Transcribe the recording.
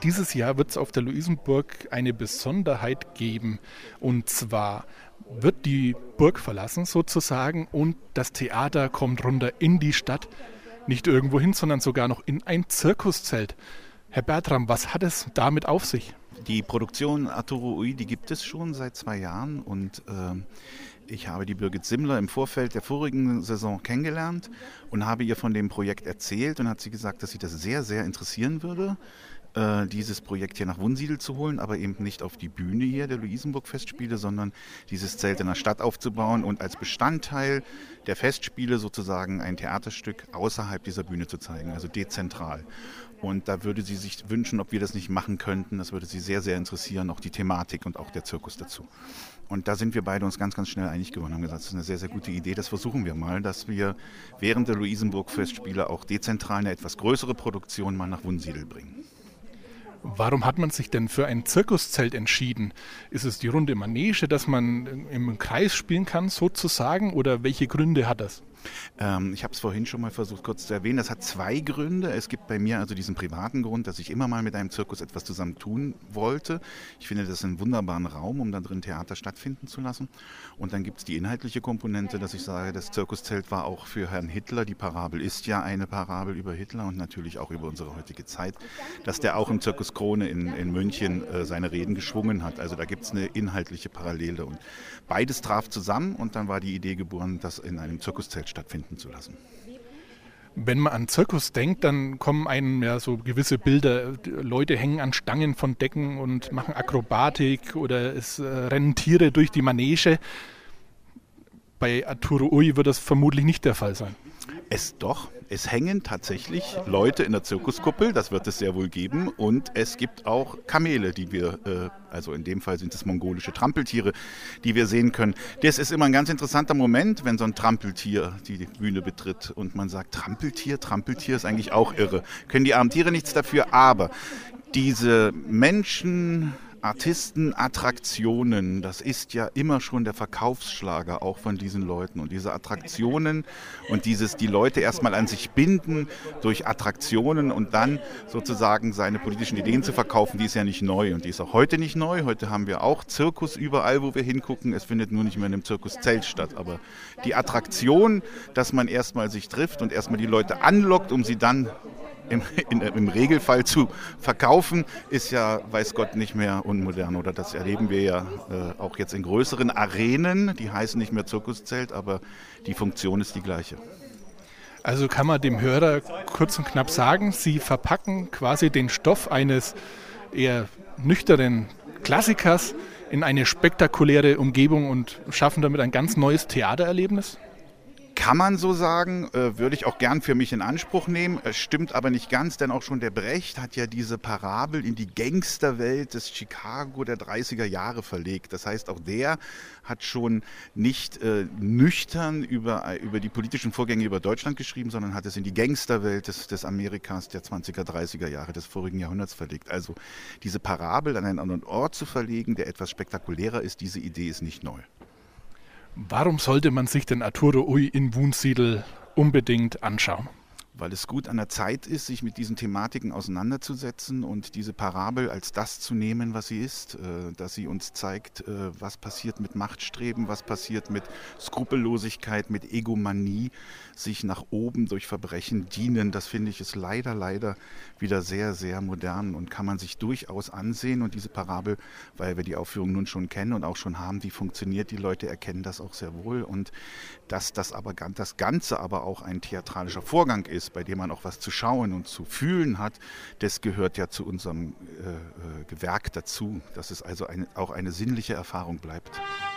dieses Jahr wird es auf der Luisenburg eine Besonderheit geben. Und zwar wird die Burg verlassen sozusagen und das Theater kommt runter in die Stadt. Nicht irgendwo hin, sondern sogar noch in ein Zirkuszelt. Herr Bertram, was hat es damit auf sich? Die Produktion Arturo Ui, die gibt es schon seit 2 Jahren und ich habe die Birgit Simmler im Vorfeld der vorigen Saison kennengelernt und habe ihr von dem Projekt erzählt und hat sie gesagt, dass sie das sehr, sehr interessieren würde, dieses Projekt hier nach Wunsiedel zu holen, aber eben nicht auf die Bühne hier der Luisenburg-Festspiele, sondern dieses Zelt in der Stadt aufzubauen und als Bestandteil der Festspiele sozusagen ein Theaterstück außerhalb dieser Bühne zu zeigen, also dezentral. Und da würde sie sich wünschen, ob wir das nicht machen könnten. Das würde sie sehr, sehr interessieren, auch die Thematik und auch der Zirkus dazu. Und da sind wir beide uns ganz, ganz schnell einig geworden und haben gesagt, das ist eine sehr, sehr gute Idee. Das versuchen wir mal, dass wir während der Luisenburg-Festspiele auch dezentral eine etwas größere Produktion mal nach Wunsiedel bringen. Warum hat man sich denn für ein Zirkuszelt entschieden? Ist es die runde Manege, dass man im Kreis spielen kann sozusagen, oder welche Gründe hat das? Ich habe es vorhin schon mal versucht kurz zu erwähnen. Das hat 2 Gründe. Es gibt bei mir also diesen privaten Grund, dass ich immer mal mit einem Zirkus etwas zusammen tun wollte. Ich finde das einen wunderbaren Raum, um da drin Theater stattfinden zu lassen. Und dann gibt es die inhaltliche Komponente, dass ich sage, das Zirkuszelt war auch für Herrn Hitler. Die Parabel ist ja eine Parabel über Hitler und natürlich auch über unsere heutige Zeit, dass der auch im Zirkus Krone in München seine Reden geschwungen hat. Also da gibt es eine inhaltliche Parallele. Und beides traf zusammen und dann war die Idee geboren, das in einem Zirkuszelt stattfinden zu lassen. Wenn man an Zirkus denkt, dann kommen einem ja so gewisse Bilder. Leute hängen an Stangen von Decken und machen Akrobatik oder es rennen Tiere durch die Manege. Bei Arturo Ui wird das vermutlich nicht der Fall sein. Es hängen tatsächlich Leute in der Zirkuskuppel, das wird es sehr wohl geben. Und es gibt auch Kamele, die wir, also in dem Fall sind es mongolische Trampeltiere, die wir sehen können. Das ist immer ein ganz interessanter Moment, wenn so ein Trampeltier die Bühne betritt und man sagt, Trampeltier ist eigentlich auch irre. Können die armen Tiere nichts dafür, aber diese Menschen... Artisten, Attraktionen, das ist ja immer schon der Verkaufsschlager auch von diesen Leuten. Und diese Attraktionen und die Leute erstmal an sich binden durch Attraktionen und dann sozusagen seine politischen Ideen zu verkaufen, die ist ja nicht neu. Und die ist auch heute nicht neu. Heute haben wir auch Zirkus überall, wo wir hingucken. Es findet nur nicht mehr in einem Zirkuszelt statt. Aber die Attraktion, dass man erstmal sich trifft und erstmal die Leute anlockt, um sie dann im Regelfall zu verkaufen, ist ja, weiß Gott, nicht mehr unmodern. Oder das erleben wir ja auch jetzt in größeren Arenen. Die heißen nicht mehr Zirkuszelt, aber die Funktion ist die gleiche. Also kann man dem Hörer kurz und knapp sagen, Sie verpacken quasi den Stoff eines eher nüchternen Klassikers in eine spektakuläre Umgebung und schaffen damit ein ganz neues Theatererlebnis? Kann man so sagen, würde ich auch gern für mich in Anspruch nehmen. Stimmt aber nicht ganz, denn auch schon der Brecht hat ja diese Parabel in die Gangsterwelt des Chicago der 30er Jahre verlegt. Das heißt, auch der hat schon nicht nüchtern über die politischen Vorgänge über Deutschland geschrieben, sondern hat es in die Gangsterwelt des Amerikas der 20er, 30er Jahre des vorigen Jahrhunderts verlegt. Also diese Parabel an einen anderen Ort zu verlegen, der etwas spektakulärer ist, diese Idee ist nicht neu. Warum sollte man sich den Arturo Ui in Wunsiedel unbedingt anschauen? Weil es gut an der Zeit ist, sich mit diesen Thematiken auseinanderzusetzen und diese Parabel als das zu nehmen, was sie ist, dass sie uns zeigt, was passiert mit Machtstreben, was passiert mit Skrupellosigkeit, mit Egomanie, sich nach oben durch Verbrechen dienen. Das finde ich ist leider wieder sehr, sehr modern und kann man sich durchaus ansehen. Und diese Parabel, weil wir die Aufführung nun schon kennen und auch schon haben, die funktioniert, die Leute erkennen das auch sehr wohl. Und dass das Ganze aber auch ein theatralischer Vorgang ist, bei dem man auch was zu schauen und zu fühlen hat, das gehört ja zu unserem Gewerk dazu, dass es also auch eine sinnliche Erfahrung bleibt.